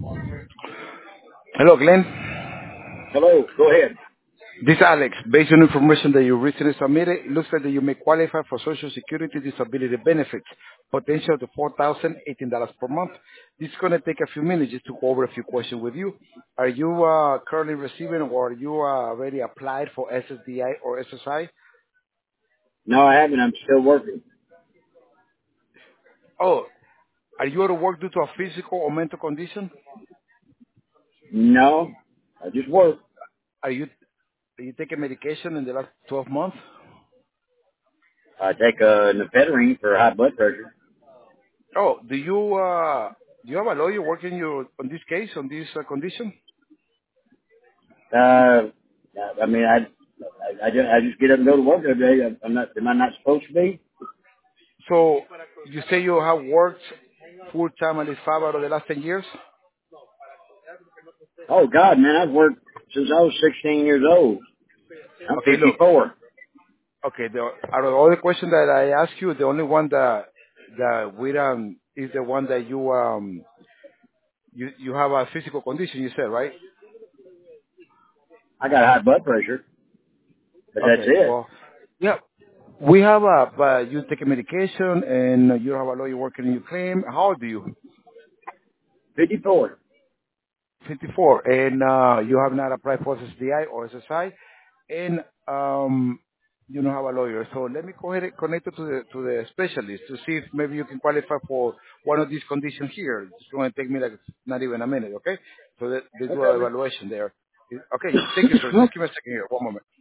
Hello, Glenn. Hello, go ahead. This is Alex. Based on information that you recently submitted, it looks like that you may qualify for Social Security disability benefits, potential to $4,018 per month. This is going to take a few minutes just to go over a few questions with you. Are you currently receiving or are you already applied for SSDI or SSI? No, I haven't. I'm still working. Oh, are you out of work due to a physical or mental condition? No, I just work. Are you taking medication in the last 12 months? I take Nefedrine for high blood pressure. Oh, do you have a lawyer working you on this case, on this condition? Uh, I mean, I just get up and go to work every day. I'm not. Am I not supposed to be? So you say you have worked full time at least 5 out of the last 10 years? Oh God, man, I've worked since I was 16 years old. I'm Okay, look. 54. Okay, out of all the questions that I asked you, the only one that we is the one that you have a physical condition. You said, right? I got high blood pressure, but that's Okay. it. Well, yeah. We have you take a medication and you have a lawyer working in your claim. How old are you? 54. 54, and you have not applied for SSDI or SSI, and you don't have a lawyer. So let me go ahead and connect you to the specialist to see if maybe you can qualify for one of these conditions here. It's going to take me like not even a minute, okay? So they do an Okay, man. evaluation there. Okay, thank you, sir. Just give me a second here. One moment.